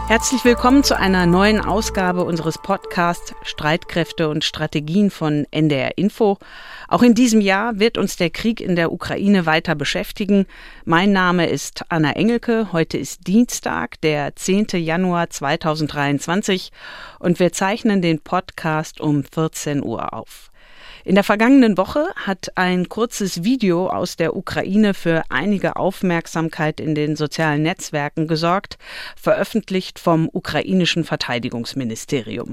Herzlich willkommen zu einer neuen Ausgabe unseres Podcasts Streitkräfte und Strategien von NDR Info. Auch in diesem Jahr wird uns der Krieg in der Ukraine weiter beschäftigen. Mein Name ist Anna Engelke. Heute ist Dienstag, der 10. Januar 2023 und wir zeichnen den Podcast um 14 Uhr auf. In der vergangenen Woche hat ein kurzes Video aus der Ukraine für einige Aufmerksamkeit in den sozialen Netzwerken gesorgt, veröffentlicht vom ukrainischen Verteidigungsministerium.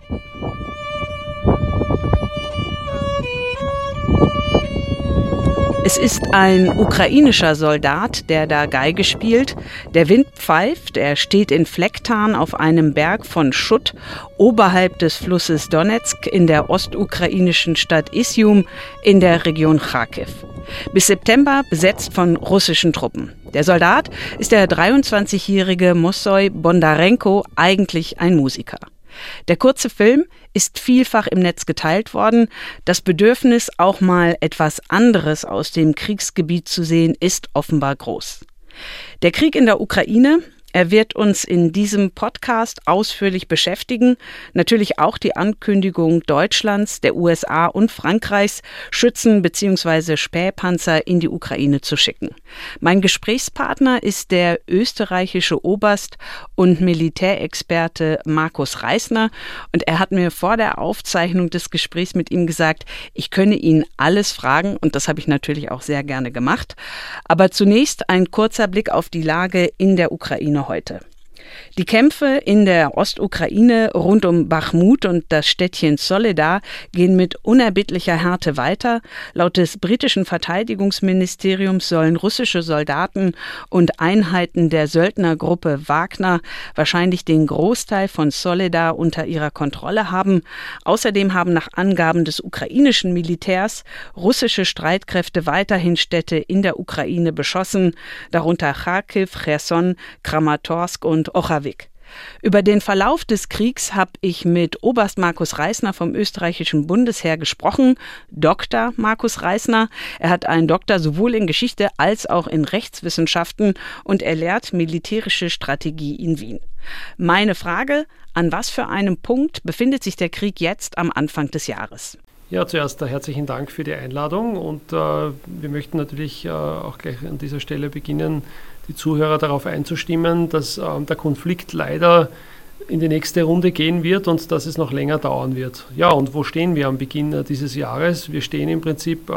Es ist ein ukrainischer Soldat, der da Geige spielt. Der Wind pfeift, er steht in Flecktarn auf einem Berg von Schutt oberhalb des Flusses Donezk in der ostukrainischen Stadt Izjum in der Region Charkiw. Bis September besetzt von russischen Truppen. Der Soldat ist der 23-jährige Mossoi Bondarenko, eigentlich ein Musiker. Der kurze Film ist vielfach im Netz geteilt worden. Das Bedürfnis, auch mal etwas anderes aus dem Kriegsgebiet zu sehen, ist offenbar groß. Der Krieg in der Ukraine, er wird uns in diesem Podcast ausführlich beschäftigen. Natürlich auch die Ankündigung Deutschlands, der USA und Frankreichs, Schützen bzw. Spähpanzer in die Ukraine zu schicken. Mein Gesprächspartner ist der österreichische Oberst und Militärexperte Markus Reisner. Und er hat mir vor der Aufzeichnung des Gesprächs mit ihm gesagt, ich könne ihn alles fragen. Und das habe ich natürlich auch sehr gerne gemacht. Aber zunächst ein kurzer Blick auf die Lage in der Ukraine heute. Die Kämpfe in der Ostukraine rund um Bachmut und das Städtchen Soledar gehen mit unerbittlicher Härte weiter. Laut des britischen Verteidigungsministeriums sollen russische Soldaten und Einheiten der Söldnergruppe Wagner wahrscheinlich den Großteil von Soledar unter ihrer Kontrolle haben. Außerdem haben nach Angaben des ukrainischen Militärs russische Streitkräfte weiterhin Städte in der Ukraine beschossen, darunter Charkiw, Cherson, Kramatorsk und Ochawik. Über den Verlauf des Kriegs habe ich mit Oberst Markus Reisner vom österreichischen Bundesheer gesprochen, Dr. Markus Reisner. Er hat einen Doktor sowohl in Geschichte als auch in Rechtswissenschaften und er lehrt militärische Strategie in Wien. Meine Frage, an was für einem Punkt befindet sich der Krieg jetzt am Anfang des Jahres? Ja, zuerst herzlichen Dank für die Einladung und wir möchten natürlich auch gleich an dieser Stelle beginnen, die Zuhörer darauf einzustimmen, dass der Konflikt leider in die nächste Runde gehen wird und dass es noch länger dauern wird. Ja, und wo stehen wir am Beginn dieses Jahres? Wir stehen im Prinzip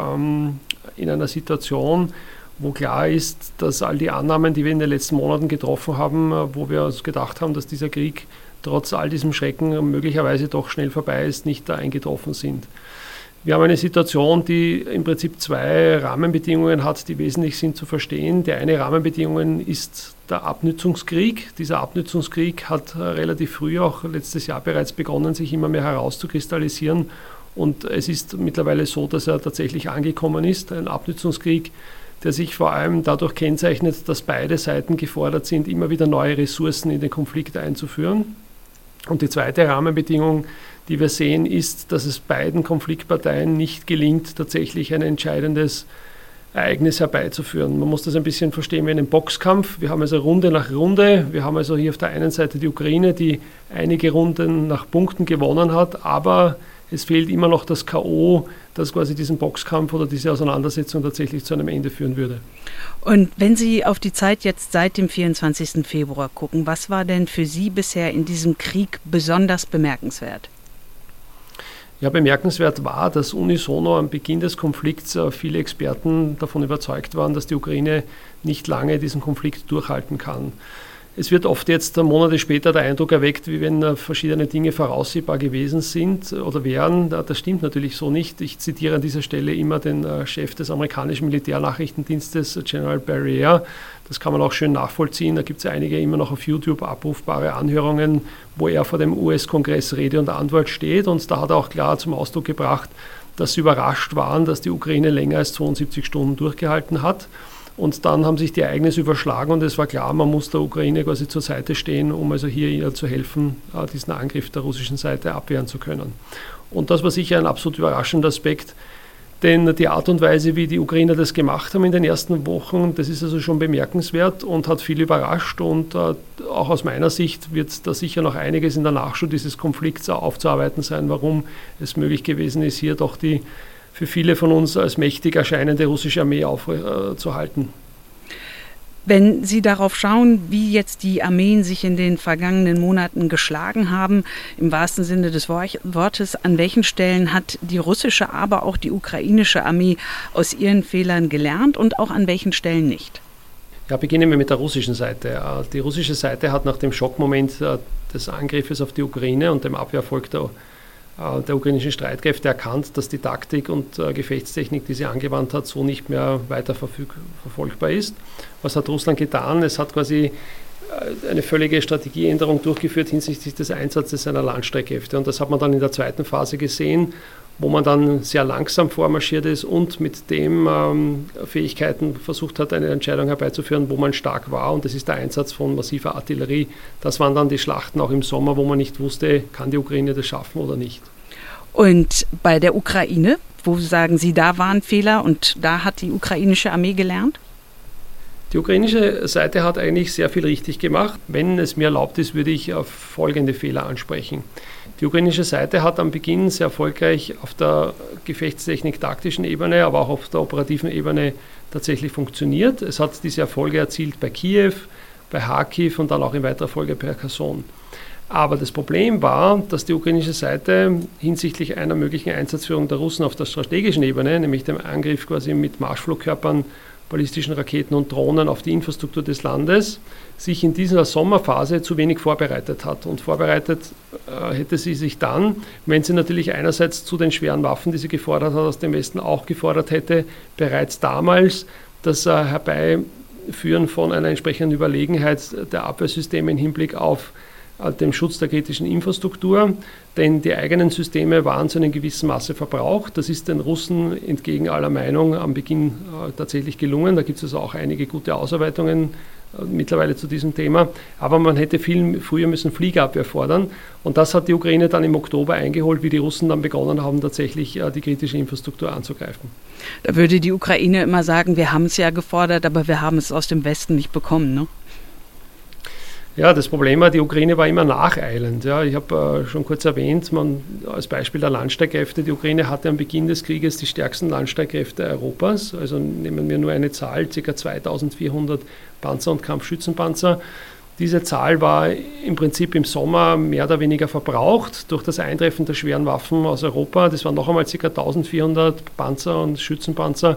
in einer Situation, wo klar ist, dass all die Annahmen, die wir in den letzten Monaten getroffen haben, wo wir uns gedacht haben, dass dieser Krieg trotz all diesem Schrecken möglicherweise doch schnell vorbei ist, nicht da eingetroffen sind. Wir haben eine Situation, die im Prinzip zwei Rahmenbedingungen hat, die wesentlich sind zu verstehen. Die eine Rahmenbedingung ist der Abnützungskrieg. Dieser Abnützungskrieg hat relativ früh, auch letztes Jahr bereits begonnen, sich immer mehr herauszukristallisieren. Und es ist mittlerweile so, dass er tatsächlich angekommen ist. Ein Abnützungskrieg, der sich vor allem dadurch kennzeichnet, dass beide Seiten gefordert sind, immer wieder neue Ressourcen in den Konflikt einzuführen. Und die zweite Rahmenbedingung, die wir sehen, ist, dass es beiden Konfliktparteien nicht gelingt, tatsächlich ein entscheidendes Ereignis herbeizuführen. Man muss das ein bisschen verstehen wie einen Boxkampf. Wir haben also Runde nach Runde. Wir haben also hier auf der einen Seite die Ukraine, die einige Runden nach Punkten gewonnen hat, aber es fehlt immer noch das K.O., das quasi diesen Boxkampf oder diese Auseinandersetzung tatsächlich zu einem Ende führen würde. Und wenn Sie auf die Zeit jetzt seit dem 24. Februar gucken, was war denn für Sie bisher in diesem Krieg besonders bemerkenswert? Ja, bemerkenswert war, dass unisono am Beginn des Konflikts viele Experten davon überzeugt waren, dass die Ukraine nicht lange diesen Konflikt durchhalten kann. Es wird oft jetzt Monate später der Eindruck erweckt, wie wenn verschiedene Dinge voraussehbar gewesen sind oder wären. Das stimmt natürlich so nicht. Ich zitiere an dieser Stelle immer den Chef des amerikanischen Militärnachrichtendienstes, General Barriere. Das kann man auch schön nachvollziehen. Da gibt es einige immer noch auf YouTube abrufbare Anhörungen, wo er vor dem US-Kongress Rede und Antwort steht. Und da hat er auch klar zum Ausdruck gebracht, dass sie überrascht waren, dass die Ukraine länger als 72 Stunden durchgehalten hat. Und dann haben sich die Ereignisse überschlagen und es war klar, man muss der Ukraine quasi zur Seite stehen, um also hier ihr zu helfen, diesen Angriff der russischen Seite abwehren zu können. Und das war sicher ein absolut überraschender Aspekt, Denn die Art und Weise, wie die Ukrainer das gemacht haben in den ersten Wochen, das ist also schon bemerkenswert und hat viel überrascht. Und auch aus meiner Sicht wird da sicher noch einiges in der Nachschau dieses Konflikts aufzuarbeiten sein, warum es möglich gewesen ist, hier doch die für viele von uns als mächtig erscheinende russische Armee aufzuhalten. Wenn Sie darauf schauen, wie jetzt die Armeen sich in den vergangenen Monaten geschlagen haben, im wahrsten Sinne des Wortes, an welchen Stellen hat die russische, aber auch die ukrainische Armee aus ihren Fehlern gelernt und auch an welchen Stellen nicht? Ja, beginnen wir mit der russischen Seite. Die russische Seite hat nach dem Schockmoment des Angriffes auf die Ukraine und dem Abwehrerfolg der ukrainischen Streitkräfte erkannt, dass die Taktik und Gefechtstechnik, die sie angewandt hat, so nicht mehr weiter verfolgbar ist. Was hat Russland getan? Es hat quasi eine völlige Strategieänderung durchgeführt hinsichtlich des Einsatzes seiner Landstreitkräfte. Und das hat man dann in der zweiten Phase gesehen, wo man dann sehr langsam vormarschiert ist und mit dem Fähigkeiten versucht hat, eine Entscheidung herbeizuführen, wo man stark war. Und das ist der Einsatz von massiver Artillerie. Das waren dann die Schlachten auch im Sommer, wo man nicht wusste, kann die Ukraine das schaffen oder nicht. Und bei der Ukraine, wo sagen Sie, da waren Fehler und da hat die ukrainische Armee gelernt? Die ukrainische Seite hat eigentlich sehr viel richtig gemacht. Wenn es mir erlaubt ist, würde ich auf folgende Fehler ansprechen. Die ukrainische Seite hat am Beginn sehr erfolgreich auf der Gefechtstechnik-taktischen Ebene, aber auch auf der operativen Ebene tatsächlich funktioniert. Es hat diese Erfolge erzielt bei Kiew, bei Kharkiv und dann auch in weiterer Folge bei Cherson. Aber das Problem war, dass die ukrainische Seite hinsichtlich einer möglichen Einsatzführung der Russen auf der strategischen Ebene, nämlich dem Angriff quasi mit Marschflugkörpern, ballistischen Raketen und Drohnen auf die Infrastruktur des Landes, sich in dieser Sommerphase zu wenig vorbereitet hat. Und vorbereitet hätte sie sich dann, wenn sie natürlich einerseits zu den schweren Waffen, die sie gefordert hat, aus dem Westen auch gefordert hätte, bereits damals das Herbeiführen von einer entsprechenden Überlegenheit der Abwehrsysteme im Hinblick auf dem Schutz der kritischen Infrastruktur, denn die eigenen Systeme waren zu einem gewissen Maße verbraucht. Das ist den Russen entgegen aller Meinung am Beginn tatsächlich gelungen. Da gibt es also auch einige gute Ausarbeitungen mittlerweile zu diesem Thema. Aber man hätte viel früher müssen Fliegerabwehr fordern. Und das hat die Ukraine dann im Oktober eingeholt, wie die Russen dann begonnen haben, tatsächlich die kritische Infrastruktur anzugreifen. Da würde die Ukraine immer sagen, wir haben es ja gefordert, aber wir haben es aus dem Westen nicht bekommen, ne? Ja, das Problem war, die Ukraine war immer nacheilend. Ja, ich habe schon kurz erwähnt, als Beispiel der Landstreitkräfte, die Ukraine hatte am Beginn des Krieges die stärksten Landstreitkräfte Europas. Also nehmen wir nur eine Zahl, ca. 2400 Panzer und Kampfschützenpanzer. Diese Zahl war im Prinzip im Sommer mehr oder weniger verbraucht durch das Eintreffen der schweren Waffen aus Europa. Das waren noch einmal ca. 1400 Panzer und Schützenpanzer.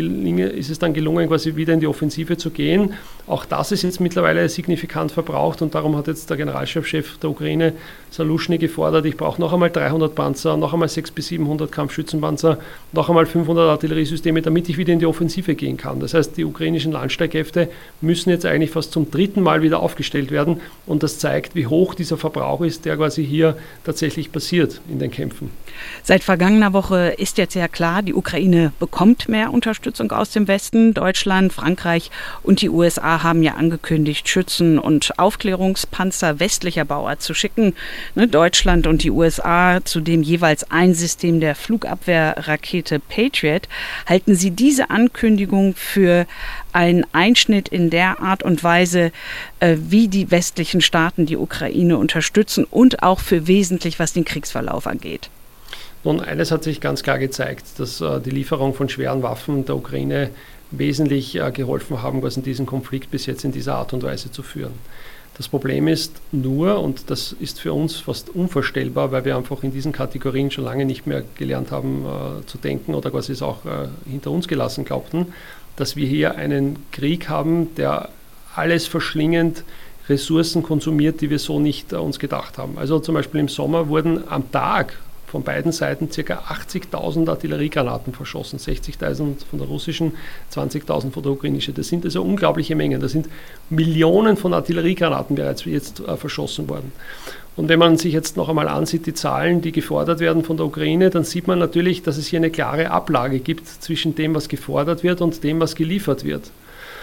Ist es dann gelungen, quasi wieder in die Offensive zu gehen. Auch das ist jetzt mittlerweile signifikant verbraucht und darum hat jetzt der Generalstabschef der Ukraine, Zaluschny, gefordert, ich brauche noch einmal 300 Panzer, noch einmal 600 bis 700 Kampfschützenpanzer, noch einmal 500 Artilleriesysteme, damit ich wieder in die Offensive gehen kann. Das heißt, die ukrainischen Landstreitkräfte müssen jetzt eigentlich fast zum dritten Mal wieder aufgestellt werden und das zeigt, wie hoch dieser Verbrauch ist, der quasi hier tatsächlich passiert in den Kämpfen. Seit vergangener Woche ist jetzt ja klar, die Ukraine bekommt mehr Unterstützung aus dem Westen. Deutschland, Frankreich und die USA haben ja angekündigt, Schützen- und Aufklärungspanzer westlicher Bauart zu schicken. Deutschland und die USA zudem jeweils ein System der Flugabwehrrakete Patriot. Halten Sie diese Ankündigung für einen Einschnitt in der Art und Weise, wie die westlichen Staaten die Ukraine unterstützen und auch für wesentlich, was den Kriegsverlauf angeht? Nun, eines hat sich ganz klar gezeigt, dass die Lieferung von schweren Waffen der Ukraine wesentlich geholfen haben, diesen Konflikt bis jetzt in dieser Art und Weise zu führen. Das Problem ist nur, und das ist für uns fast unvorstellbar, weil wir einfach in diesen Kategorien schon lange nicht mehr gelernt haben zu denken oder quasi es auch hinter uns gelassen glaubten, dass wir hier einen Krieg haben, der alles verschlingend Ressourcen konsumiert, die wir so nicht uns gedacht haben. Also zum Beispiel im Sommer wurden am Tag von beiden Seiten ca. 80.000 Artilleriegranaten verschossen, 60.000 von der russischen, 20.000 von der ukrainischen. Das sind also unglaubliche Mengen. Da sind Millionen von Artilleriegranaten bereits jetzt verschossen worden. Und wenn man sich jetzt noch einmal ansieht, die Zahlen, die gefordert werden von der Ukraine, dann sieht man natürlich, dass es hier eine klare Ablage gibt zwischen dem, was gefordert wird und dem, was geliefert wird.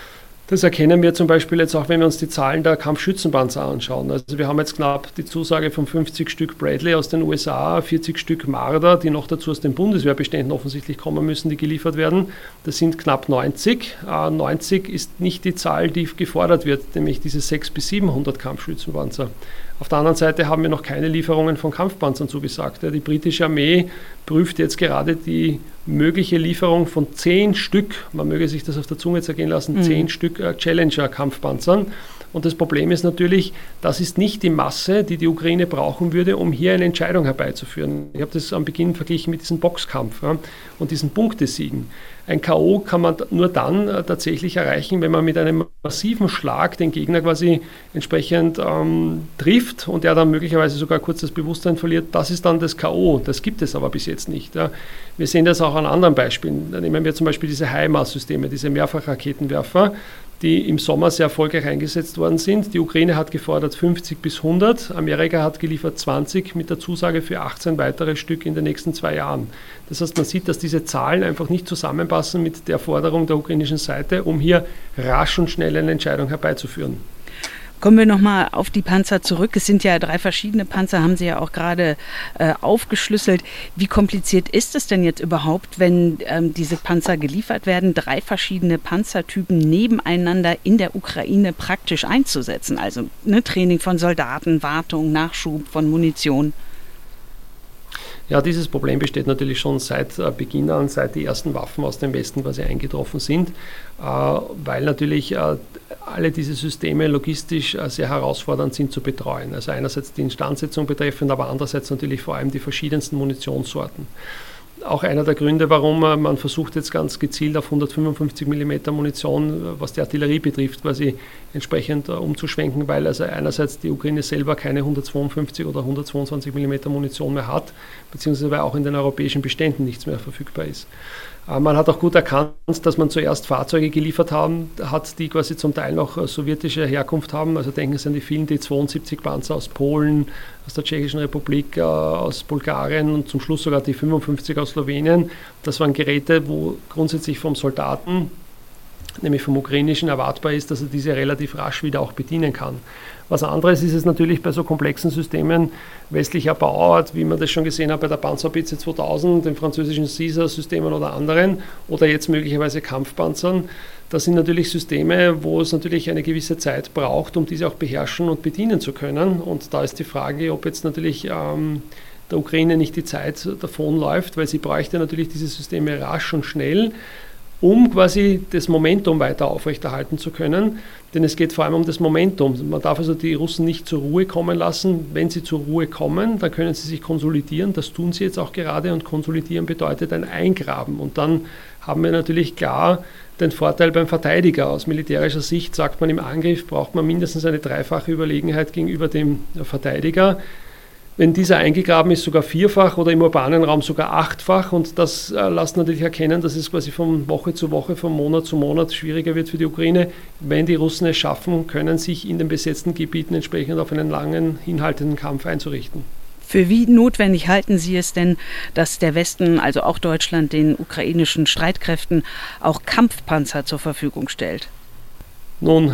Das erkennen wir zum Beispiel jetzt auch, wenn wir uns die Zahlen der Kampfschützenpanzer anschauen. Also wir haben jetzt knapp die Zusage von 50 Stück Bradley aus den USA, 40 Stück Marder, die noch dazu aus den Bundeswehrbeständen offensichtlich kommen müssen, die geliefert werden. Das sind knapp 90. 90 ist nicht die Zahl, die gefordert wird, nämlich diese 600 bis 700 Kampfschützenpanzer. Auf der anderen Seite haben wir noch keine Lieferungen von Kampfpanzern zugesagt. Die britische Armee prüft jetzt gerade die mögliche Lieferung von 10 Stück, man möge sich das auf der Zunge zergehen lassen, 10 Stück Challenger-Kampfpanzern. Und das Problem ist natürlich, das ist nicht die Masse, die die Ukraine brauchen würde, um hier eine Entscheidung herbeizuführen. Ich habe das am Beginn verglichen mit diesem Boxkampf und diesen Punktesiegen. Ein K.O. kann man nur dann tatsächlich erreichen, wenn man mit einem massiven Schlag den Gegner quasi entsprechend trifft und er dann möglicherweise sogar kurz das Bewusstsein verliert. Das ist dann das K.O. Das gibt es aber bis jetzt nicht. Ja. Wir sehen das auch an anderen Beispielen. Da nehmen wir zum Beispiel diese HIMARS-Systeme, diese Mehrfachraketenwerfer, die im Sommer sehr erfolgreich eingesetzt worden sind. Die Ukraine hat gefordert 50 bis 100, Amerika hat geliefert 20 mit der Zusage für 18 weitere Stück in den nächsten 2 Jahren. Das heißt, man sieht, dass diese Zahlen einfach nicht zusammenpassen mit der Forderung der ukrainischen Seite, um hier rasch und schnell eine Entscheidung herbeizuführen. Kommen wir nochmal auf die Panzer zurück. Es sind ja 3 verschiedene Panzer, haben Sie ja auch gerade aufgeschlüsselt. Wie kompliziert ist es denn jetzt überhaupt, wenn diese Panzer geliefert werden, 3 verschiedene Panzertypen nebeneinander in der Ukraine praktisch einzusetzen? Also Training von Soldaten, Wartung, Nachschub von Munition. Ja, dieses Problem besteht natürlich schon seit Beginn an, seit die ersten Waffen aus dem Westen quasi eingetroffen sind, weil natürlich alle diese Systeme logistisch sehr herausfordernd sind zu betreuen. Also einerseits die Instandsetzung betreffend, aber andererseits natürlich vor allem die verschiedensten Munitionssorten. Auch einer der Gründe, warum man versucht jetzt ganz gezielt auf 155 mm Munition, was die Artillerie betrifft, quasi entsprechend umzuschwenken, weil also einerseits die Ukraine selber keine 152 oder 122 mm Munition mehr hat, beziehungsweise weil auch in den europäischen Beständen nichts mehr verfügbar ist. Man hat auch gut erkannt, dass man zuerst Fahrzeuge geliefert hat, die quasi zum Teil noch sowjetische Herkunft haben. Also denken Sie an die vielen D-72 Panzer aus Polen, aus der Tschechischen Republik, aus Bulgarien und zum Schluss sogar die 55 aus Slowenien. Das waren Geräte, wo grundsätzlich vom Soldaten, nämlich vom ukrainischen, erwartbar ist, dass er diese relativ rasch wieder auch bedienen kann. Was anderes ist es natürlich bei so komplexen Systemen westlicher Bauart, wie man das schon gesehen hat bei der Panzerhaubitze 2000, den französischen Caesar-Systemen oder anderen, oder jetzt möglicherweise Kampfpanzern. Das sind natürlich Systeme, wo es natürlich eine gewisse Zeit braucht, um diese auch beherrschen und bedienen zu können. Und da ist die Frage, ob jetzt natürlich der Ukraine nicht die Zeit davonläuft, weil sie bräuchte natürlich diese Systeme rasch und schnell, um quasi das Momentum weiter aufrechterhalten zu können. Denn es geht vor allem um das Momentum. Man darf also die Russen nicht zur Ruhe kommen lassen. Wenn sie zur Ruhe kommen, dann können sie sich konsolidieren. Das tun sie jetzt auch gerade und konsolidieren bedeutet ein Eingraben. Und dann haben wir natürlich klar den Vorteil beim Verteidiger. Aus militärischer Sicht sagt man, im Angriff braucht man mindestens eine 3-fache Überlegenheit gegenüber dem Verteidiger. Wenn dieser eingegraben ist, sogar 4-fach oder im urbanen Raum sogar 8-fach. Und das lässt natürlich erkennen, dass es quasi von Woche zu Woche, von Monat zu Monat schwieriger wird für die Ukraine. Wenn die Russen es schaffen, können sich in den besetzten Gebieten entsprechend auf einen langen, hinhaltenden Kampf einzurichten. Für wie notwendig halten Sie es denn, dass der Westen, also auch Deutschland, den ukrainischen Streitkräften auch Kampfpanzer zur Verfügung stellt? Nun,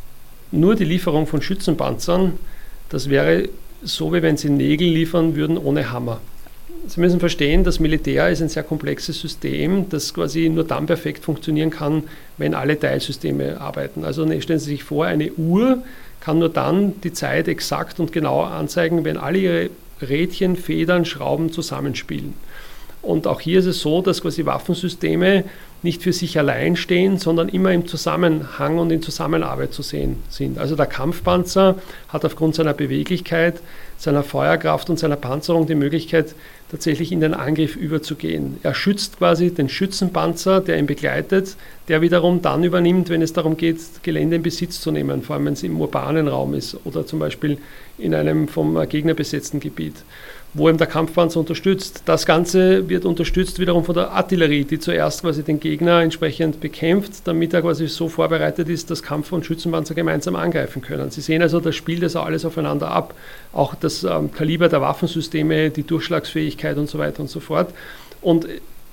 nur die Lieferung von Schützenpanzern, das wäre so, wie wenn sie Nägel liefern würden ohne Hammer. Sie müssen verstehen, das Militär ist ein sehr komplexes System, das quasi nur dann perfekt funktionieren kann, wenn alle Teilsysteme arbeiten. Also stellen Sie sich vor, eine Uhr kann nur dann die Zeit exakt und genau anzeigen, wenn alle ihre Rädchen, Federn, Schrauben zusammenspielen. Und auch hier ist es so, dass quasi Waffensysteme nicht für sich allein stehen, sondern immer im Zusammenhang und in Zusammenarbeit zu sehen sind. Also der Kampfpanzer hat aufgrund seiner Beweglichkeit, seiner Feuerkraft und seiner Panzerung die Möglichkeit, tatsächlich in den Angriff überzugehen. Er schützt quasi den Schützenpanzer, der ihn begleitet, der wiederum dann übernimmt, wenn es darum geht, Gelände in Besitz zu nehmen, vor allem wenn es im urbanen Raum ist oder zum Beispiel in einem vom Gegner besetzten Gebiet, wo eben der Kampfpanzer unterstützt. Das Ganze wird unterstützt wiederum von der Artillerie, die zuerst quasi den Gegner entsprechend bekämpft, damit er quasi so vorbereitet ist, dass Kampf- und Schützenpanzer gemeinsam angreifen können. Sie sehen also, das spielt das alles aufeinander ab. Auch das Kaliber der Waffensysteme, die Durchschlagsfähigkeit und so weiter und so fort. Und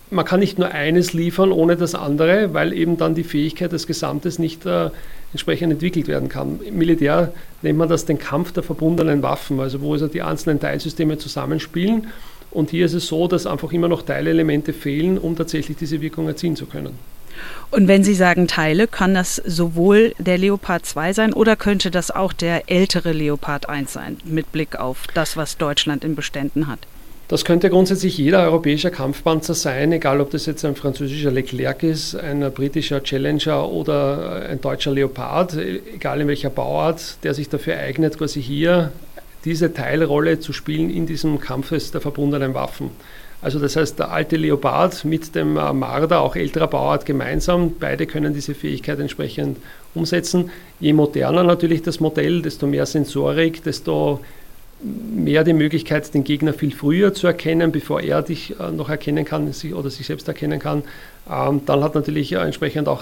man kann nicht nur eines liefern ohne das andere, weil eben dann die Fähigkeit des Gesamtes nicht entsprechend entwickelt werden kann. Im Militär nennt man das den Kampf der verbundenen Waffen, also wo also die einzelnen Teilsysteme zusammenspielen. Und hier ist es so, dass einfach immer noch Teilelemente fehlen, um tatsächlich diese Wirkung erzielen zu können. Und wenn Sie sagen Teile, kann das sowohl der Leopard 2 sein oder könnte das auch der ältere Leopard 1 sein, mit Blick auf das, was Deutschland in Beständen hat? Das könnte grundsätzlich jeder europäischer Kampfpanzer sein, egal ob das jetzt ein französischer Leclerc ist, ein britischer Challenger oder ein deutscher Leopard, egal in welcher Bauart, der sich dafür eignet, quasi hier diese Teilrolle zu spielen in diesem Kampf der verbundenen Waffen. Also das heißt, der alte Leopard mit dem Marder, auch älterer Bauart gemeinsam, beide können diese Fähigkeit entsprechend umsetzen. Je moderner natürlich das Modell, desto mehr Sensorik, desto mehr die Möglichkeit, den Gegner viel früher zu erkennen, bevor er dich noch erkennen kann oder sich selbst erkennen kann. Dann hat natürlich entsprechend auch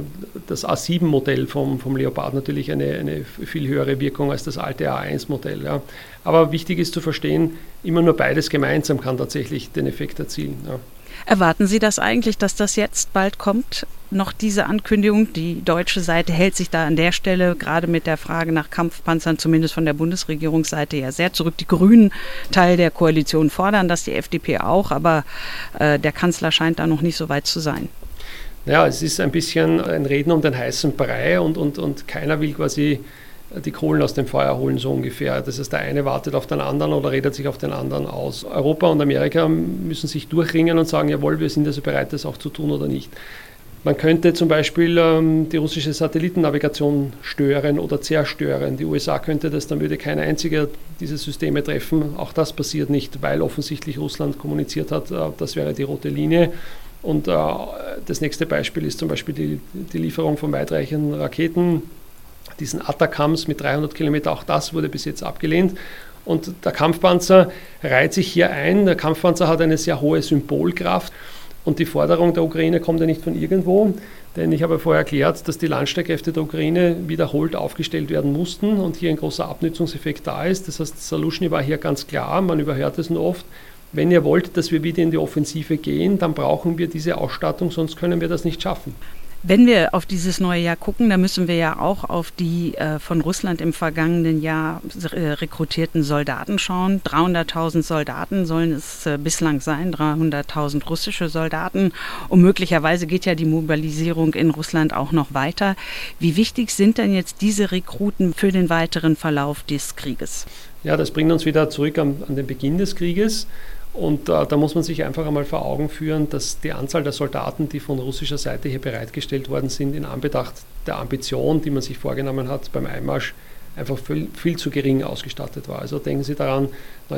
das A7-Modell vom Leopard natürlich eine viel höhere Wirkung als das alte A1-Modell. Ja. Aber wichtig ist zu verstehen, immer nur beides gemeinsam kann tatsächlich den Effekt erzielen. Ja. Erwarten Sie das eigentlich, dass das jetzt bald kommt? Noch diese Ankündigung? Die deutsche Seite hält sich da an der Stelle gerade mit der Frage nach Kampfpanzern, zumindest von der Bundesregierungsseite, ja sehr zurück. Die Grünen, Teil der Koalition, fordern das, die FDP auch, aber der Kanzler scheint da noch nicht so weit zu sein. Ja, es ist ein bisschen ein Reden um den heißen Brei und keiner will quasi die Kohlen aus dem Feuer holen, so ungefähr. Das heißt, der eine wartet auf den anderen oder redet sich auf den anderen aus. Europa und Amerika müssen sich durchringen und sagen, jawohl, wir sind also bereit, das auch zu tun oder nicht. Man könnte zum Beispiel die russische Satellitennavigation stören oder zerstören. Die USA könnte das, dann würde kein einziger diese Systeme treffen. Auch das passiert nicht, weil offensichtlich Russland kommuniziert hat, das wäre die rote Linie. Und das nächste Beispiel ist zum Beispiel die Lieferung von weitreichenden Raketen, diesen Atacams mit 300 Kilometer, auch das wurde bis jetzt abgelehnt. Und der Kampfpanzer reiht sich hier ein. Der Kampfpanzer hat eine sehr hohe Symbolkraft. Und die Forderung der Ukraine kommt ja nicht von irgendwo, denn ich habe vorher erklärt, dass die Landstreitkräfte der Ukraine wiederholt aufgestellt werden mussten und hier ein großer Abnützungseffekt da ist. Das heißt, Saluschny war hier ganz klar, man überhört es nur oft, wenn ihr wollt, dass wir wieder in die Offensive gehen, dann brauchen wir diese Ausstattung, sonst können wir das nicht schaffen. Wenn wir auf dieses neue Jahr gucken, dann müssen wir ja auch auf die von Russland im vergangenen Jahr rekrutierten Soldaten schauen. 300.000 Soldaten sollen es bislang sein, 300.000 russische Soldaten. Und möglicherweise geht ja die Mobilisierung in Russland auch noch weiter. Wie wichtig sind denn jetzt diese Rekruten für den weiteren Verlauf des Krieges? Ja, das bringt uns wieder zurück an den Beginn des Krieges. Und da muss man sich einfach einmal vor Augen führen, dass die Anzahl der Soldaten, die von russischer Seite hier bereitgestellt worden sind, in Anbetracht der Ambition, die man sich vorgenommen hat beim Einmarsch, einfach viel zu gering ausgestattet war. Also denken Sie daran,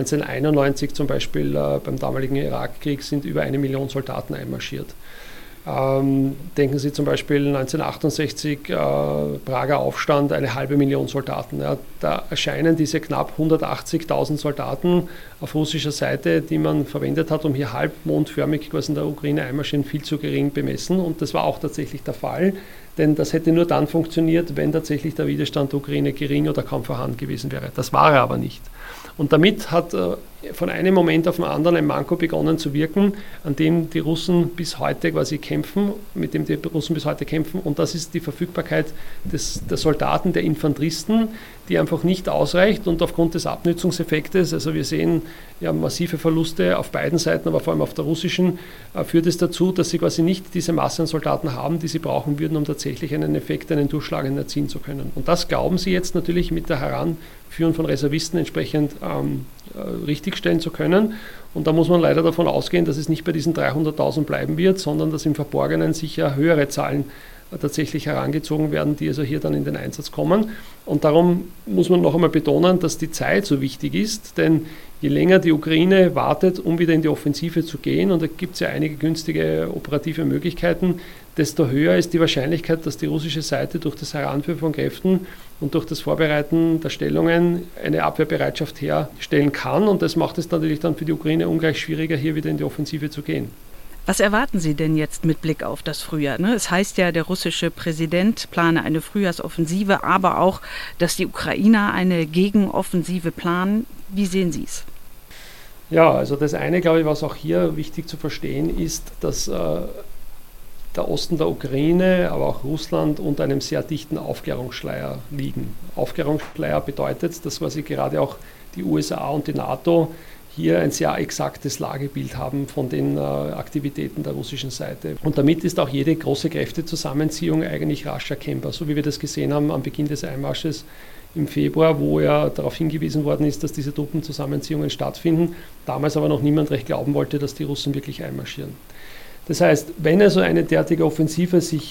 1991 zum Beispiel beim damaligen Irakkrieg sind über 1 Million Soldaten einmarschiert. Denken Sie zum Beispiel 1968, Prager Aufstand, 500.000 Soldaten. Ja, da erscheinen diese knapp 180.000 Soldaten auf russischer Seite, die man verwendet hat, um hier halbmondförmig quasi in der Ukraine einmarschieren, viel zu gering bemessen. Und das war auch tatsächlich der Fall, denn das hätte nur dann funktioniert, wenn tatsächlich der Widerstand der Ukraine gering oder kaum vorhanden gewesen wäre. Das war er aber nicht. Und damit hat von einem Moment auf den anderen ein Manko begonnen zu wirken, an dem die Russen bis heute quasi kämpfen, mit dem die Russen bis heute kämpfen. Und das ist die Verfügbarkeit der Soldaten, der Infanteristen, die einfach nicht ausreicht. Und aufgrund des Abnützungseffektes, also wir sehen ja massive Verluste auf beiden Seiten, aber vor allem auf der russischen, führt es dazu, dass sie quasi nicht diese Masse an Soldaten haben, die sie brauchen würden, um tatsächlich einen Effekt, einen durchschlagenden erzielen zu können. Und das glauben sie jetzt natürlich mit der Heranführung von Reservisten entsprechend richtigstellen zu können. Und da muss man leider davon ausgehen, dass es nicht bei diesen 300.000 bleiben wird, sondern dass im Verborgenen sicher höhere Zahlen tatsächlich herangezogen werden, die also hier dann in den Einsatz kommen. Und darum muss man noch einmal betonen, dass die Zeit so wichtig ist, denn je länger die Ukraine wartet, um wieder in die Offensive zu gehen, und da gibt es ja einige günstige operative Möglichkeiten, desto höher ist die Wahrscheinlichkeit, dass die russische Seite durch das Heranführen von Kräften und durch das Vorbereiten der Stellungen eine Abwehrbereitschaft herstellen kann. Und das macht es natürlich dann für die Ukraine ungleich schwieriger, hier wieder in die Offensive zu gehen. Was erwarten Sie denn jetzt mit Blick auf das Frühjahr? Es heißt ja, der russische Präsident plane eine Frühjahrsoffensive, aber auch, dass die Ukrainer eine Gegenoffensive planen. Wie sehen Sie es? Ja, also das eine, glaube ich, was auch hier wichtig zu verstehen ist, dass der Osten der Ukraine, aber auch Russland unter einem sehr dichten Aufklärungsschleier liegen. Aufklärungsschleier bedeutet, dass quasi gerade auch die USA und die NATO hier ein sehr exaktes Lagebild haben von den Aktivitäten der russischen Seite. Und damit ist auch jede große Kräftezusammenziehung eigentlich rasch erkennbar, so wie wir das gesehen haben am Beginn des Einmarsches im Februar, wo ja darauf hingewiesen worden ist, dass diese Truppenzusammenziehungen stattfinden, damals aber noch niemand recht glauben wollte, dass die Russen wirklich einmarschieren. Das heißt, wenn also eine derartige Offensive sich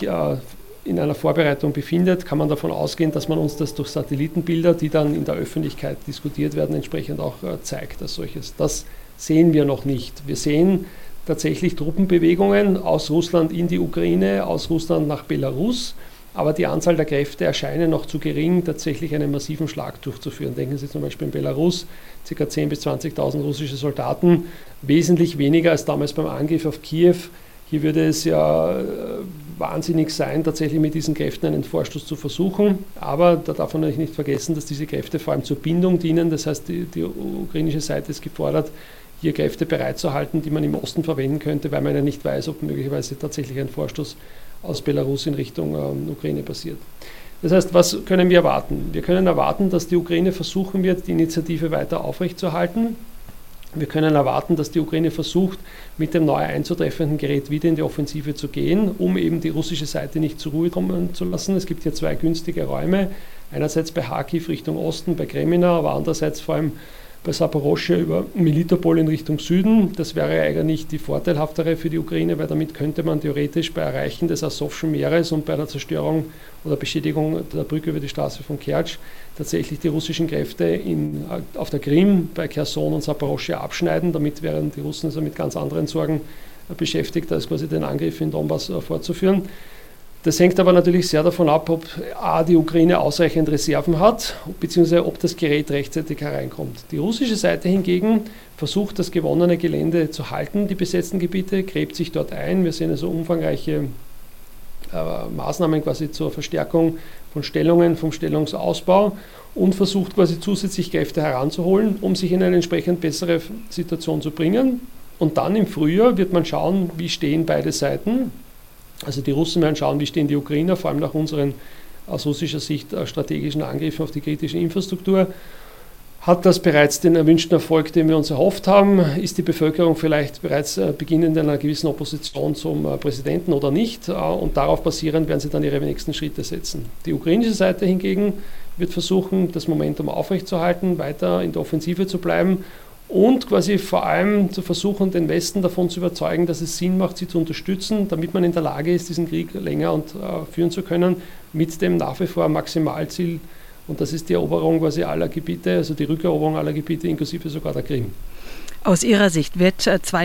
in einer Vorbereitung befindet, kann man davon ausgehen, dass man uns das durch Satellitenbilder, die dann in der Öffentlichkeit diskutiert werden, entsprechend auch zeigt als solches. Das sehen wir noch nicht. Wir sehen tatsächlich Truppenbewegungen aus Russland in die Ukraine, aus Russland nach Belarus, aber die Anzahl der Kräfte erscheinen noch zu gering, tatsächlich einen massiven Schlag durchzuführen. Denken Sie zum Beispiel in Belarus, ca. 10.000 bis 20.000 russische Soldaten, wesentlich weniger als damals beim Angriff auf Kiew. Hier würde es ja wahnsinnig sein, tatsächlich mit diesen Kräften einen Vorstoß zu versuchen. Aber da darf man natürlich nicht vergessen, dass diese Kräfte vor allem zur Bindung dienen. Das heißt, die ukrainische Seite ist gefordert, hier Kräfte bereitzuhalten, die man im Osten verwenden könnte, weil man ja nicht weiß, ob möglicherweise tatsächlich ein Vorstoß aus Belarus in Richtung Ukraine passiert. Das heißt, was können wir erwarten? Wir können erwarten, dass die Ukraine versuchen wird, die Initiative weiter aufrechtzuerhalten. Wir können erwarten, dass die Ukraine versucht, mit dem neu einzutreffenden Gerät wieder in die Offensive zu gehen, um eben die russische Seite nicht zur Ruhe kommen zu lassen. Es gibt hier zwei günstige Räume, einerseits bei Kharkiv Richtung Osten, bei Gremina, aber andererseits vor allem bei Saporoschschja über Melitopol in Richtung Süden. Das wäre eigentlich die vorteilhaftere für die Ukraine, weil damit könnte man theoretisch bei Erreichen des Asowschen Meeres und bei der Zerstörung oder Beschädigung der Brücke über die Straße von Kertsch tatsächlich die russischen Kräfte auf der Krim, bei Cherson und Saporoschschja abschneiden. Damit wären die Russen also mit ganz anderen Sorgen beschäftigt, als quasi den Angriff in Donbass fortzuführen. Das hängt aber natürlich sehr davon ab, ob die Ukraine ausreichend Reserven hat, beziehungsweise ob das Gerät rechtzeitig hereinkommt. Die russische Seite hingegen versucht, das gewonnene Gelände zu halten, die besetzten Gebiete, gräbt sich dort ein. Wir sehen also umfangreiche Maßnahmen quasi zur Verstärkung von Stellungen, vom Stellungsausbau und versucht quasi zusätzlich Kräfte heranzuholen, um sich in eine entsprechend bessere Situation zu bringen. Und dann im Frühjahr wird man schauen, wie stehen beide Seiten. Also die Russen werden schauen, wie stehen die Ukrainer, vor allem nach unseren aus russischer Sicht strategischen Angriffen auf die kritische Infrastruktur. Hat das bereits den erwünschten Erfolg, den wir uns erhofft haben? Ist die Bevölkerung vielleicht bereits beginnend einer gewissen Opposition zum Präsidenten oder nicht? Und darauf basierend werden sie dann ihre nächsten Schritte setzen. Die ukrainische Seite hingegen wird versuchen, das Momentum aufrechtzuerhalten, weiter in der Offensive zu bleiben und quasi vor allem zu versuchen, den Westen davon zu überzeugen, dass es Sinn macht, sie zu unterstützen, damit man in der Lage ist, diesen Krieg länger und führen zu können, mit dem nach wie vor Maximalziel, und das ist die Eroberung quasi aller Gebiete, also die Rückeroberung aller Gebiete, inklusive sogar der Krim. Aus Ihrer Sicht wird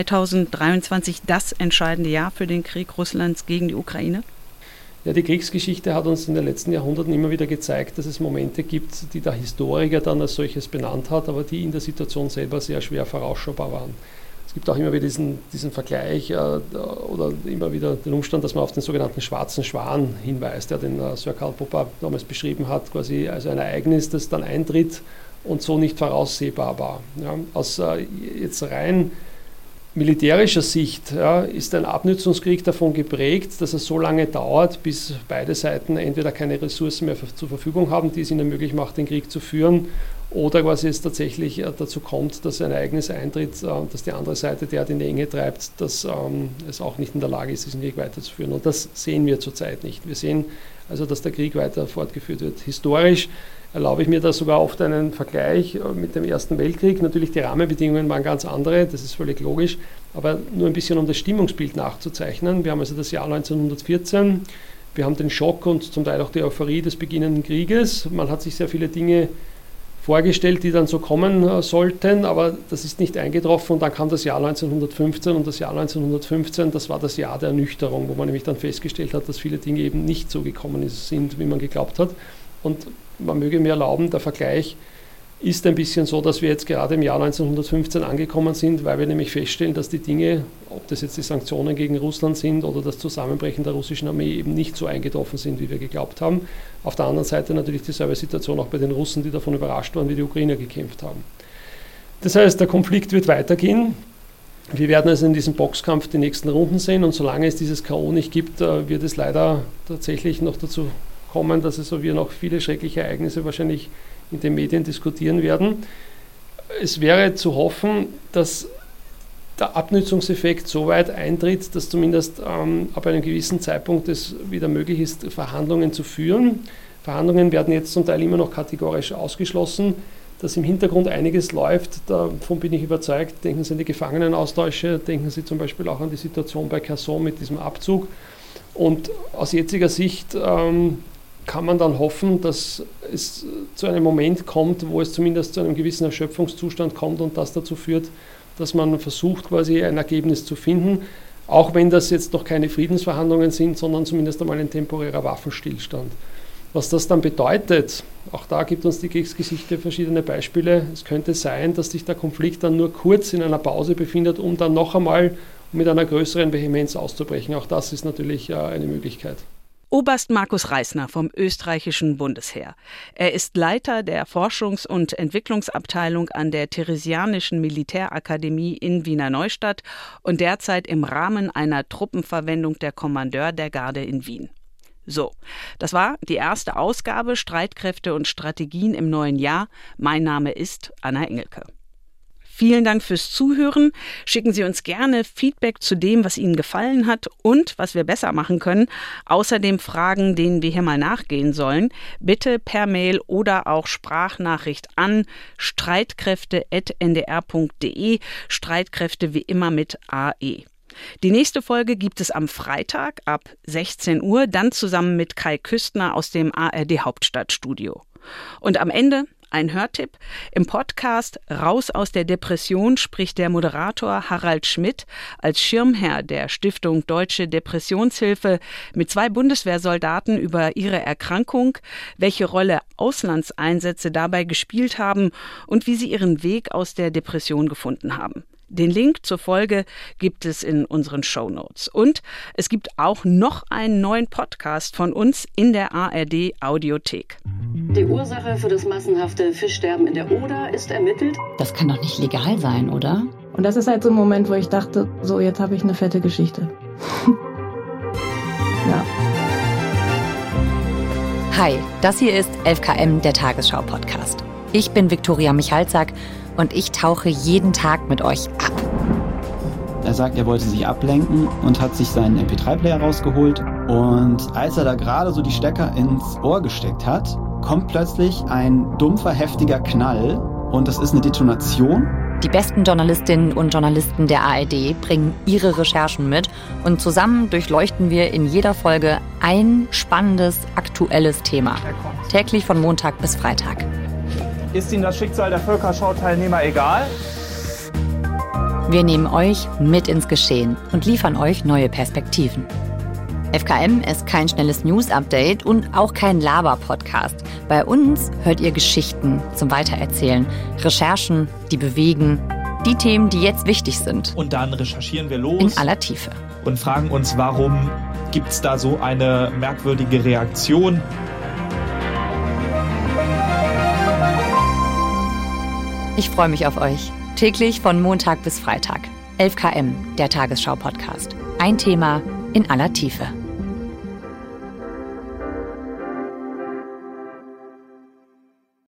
2023 das entscheidende Jahr für den Krieg Russlands gegen die Ukraine? Ja, die Kriegsgeschichte hat uns in den letzten Jahrhunderten immer wieder gezeigt, dass es Momente gibt, die der Historiker dann als solches benannt hat, aber die in der Situation selber sehr schwer vorausschaubar waren. Es gibt auch immer wieder diesen Vergleich oder immer wieder den Umstand, dass man auf den sogenannten Schwarzen Schwan hinweist, der den Sir Karl Popper damals beschrieben hat, quasi als ein Ereignis, das dann eintritt und so nicht voraussehbar war. Ja, aus jetzt rein militärischer Sicht ist ein Abnutzungskrieg davon geprägt, dass es so lange dauert, bis beide Seiten entweder keine Ressourcen mehr zur Verfügung haben, die es ihnen möglich macht, den Krieg zu führen, oder quasi es tatsächlich dazu kommt, dass ein Ereignis eintritt, dass die andere Seite derart in die Enge treibt, dass es auch nicht in der Lage ist, diesen Krieg weiterzuführen. Und das sehen wir zurzeit nicht. Wir sehen also, dass der Krieg weiter fortgeführt wird. Historisch erlaube ich mir da sogar oft einen Vergleich mit dem Ersten Weltkrieg. Natürlich, die Rahmenbedingungen waren ganz andere, das ist völlig logisch, aber nur ein bisschen, um das Stimmungsbild nachzuzeichnen. Wir haben also das Jahr 1914, wir haben den Schock und zum Teil auch die Euphorie des beginnenden Krieges. Man hat sich sehr viele Dinge vorgestellt, die dann so kommen sollten, aber das ist nicht eingetroffen und dann kam das Jahr 1915 und das Jahr 1915, das war das Jahr der Ernüchterung, wo man nämlich dann festgestellt hat, dass viele Dinge eben nicht so gekommen sind, wie man geglaubt hat. Und man möge mir erlauben, der Vergleich ist ein bisschen so, dass wir jetzt gerade im Jahr 1915 angekommen sind, weil wir nämlich feststellen, dass die Dinge, ob das jetzt die Sanktionen gegen Russland sind oder das Zusammenbrechen der russischen Armee, eben nicht so eingetroffen sind, wie wir geglaubt haben. Auf der anderen Seite natürlich dieselbe Situation auch bei den Russen, die davon überrascht waren, wie die Ukrainer gekämpft haben. Das heißt, der Konflikt wird weitergehen. Wir werden also in diesem Boxkampf die nächsten Runden sehen und solange es dieses K.O. nicht gibt, wird es leider tatsächlich noch dazu kommen, dass wir noch viele schreckliche Ereignisse wahrscheinlich in den Medien diskutieren werden. Es wäre zu hoffen, dass der Abnützungseffekt so weit eintritt, dass zumindest ab einem gewissen Zeitpunkt es wieder möglich ist, Verhandlungen zu führen. Verhandlungen werden jetzt zum Teil immer noch kategorisch ausgeschlossen. Dass im Hintergrund einiges läuft, davon bin ich überzeugt. Denken Sie an die Gefangenenaustausche, denken Sie zum Beispiel auch an die Situation bei Kherson mit diesem Abzug. Und aus jetziger Sicht kann man dann hoffen, dass es zu einem Moment kommt, wo es zumindest zu einem gewissen Erschöpfungszustand kommt und das dazu führt, dass man versucht, quasi ein Ergebnis zu finden, auch wenn das jetzt noch keine Friedensverhandlungen sind, sondern zumindest einmal ein temporärer Waffenstillstand. Was das dann bedeutet, auch da gibt uns die Kriegsgeschichte verschiedene Beispiele. Es könnte sein, dass sich der Konflikt dann nur kurz in einer Pause befindet, um dann noch einmal mit einer größeren Vehemenz auszubrechen. Auch das ist natürlich eine Möglichkeit. Oberst Markus Reisner vom österreichischen Bundesheer. Er ist Leiter der Forschungs- und Entwicklungsabteilung an der Theresianischen Militärakademie in Wiener Neustadt und derzeit im Rahmen einer Truppenverwendung der Kommandeur der Garde in Wien. So, das war die erste Ausgabe Streitkräfte und Strategien im neuen Jahr. Mein Name ist Anna Engelke. Vielen Dank fürs Zuhören. Schicken Sie uns gerne Feedback zu dem, was Ihnen gefallen hat und was wir besser machen können. Außerdem Fragen, denen wir hier mal nachgehen sollen. Bitte per Mail oder auch Sprachnachricht an streitkräfte@ndr.de. Streitkräfte wie immer mit AE. Die nächste Folge gibt es am Freitag ab 16 Uhr, dann zusammen mit Kai Küstner aus dem ARD Hauptstadtstudio. Und am Ende ein Hörtipp. Im Podcast Raus aus der Depression spricht der Moderator Harald Schmidt als Schirmherr der Stiftung Deutsche Depressionshilfe mit 2 Bundeswehrsoldaten über ihre Erkrankung, welche Rolle Auslandseinsätze dabei gespielt haben und wie sie ihren Weg aus der Depression gefunden haben. Den Link zur Folge gibt es in unseren Shownotes. Und es gibt auch noch einen neuen Podcast von uns in der ARD Audiothek. Die Ursache für das massenhafte Fischsterben in der Oder ist ermittelt. Das kann doch nicht legal sein, oder? Und das ist halt so ein Moment, wo ich dachte, so, jetzt habe ich eine fette Geschichte. Ja. Hi, das hier ist 11KM, der Tagesschau-Podcast. Ich bin Viktoria Michalzack und ich tauche jeden Tag mit euch ab. Er sagt, er wollte sich ablenken und hat sich seinen MP3-Player rausgeholt. Und als er da gerade so die Stecker ins Ohr gesteckt hat, kommt plötzlich ein dumpfer, heftiger Knall. Und das ist eine Detonation. Die besten Journalistinnen und Journalisten der ARD bringen ihre Recherchen mit. Und zusammen durchleuchten wir in jeder Folge ein spannendes, aktuelles Thema. Täglich von Montag bis Freitag. Ist Ihnen das Schicksal der Völkerschau-Teilnehmer egal? Wir nehmen euch mit ins Geschehen und liefern euch neue Perspektiven. FKM ist kein schnelles News-Update und auch kein Laber-Podcast. Bei uns hört ihr Geschichten zum Weitererzählen, Recherchen, die bewegen, die Themen, die jetzt wichtig sind. Und dann recherchieren wir los. In aller Tiefe. Und fragen uns, warum gibt es da so eine merkwürdige Reaktion? Ich freue mich auf euch. Täglich von Montag bis Freitag. 11KM, der Tagesschau-Podcast. Ein Thema in aller Tiefe.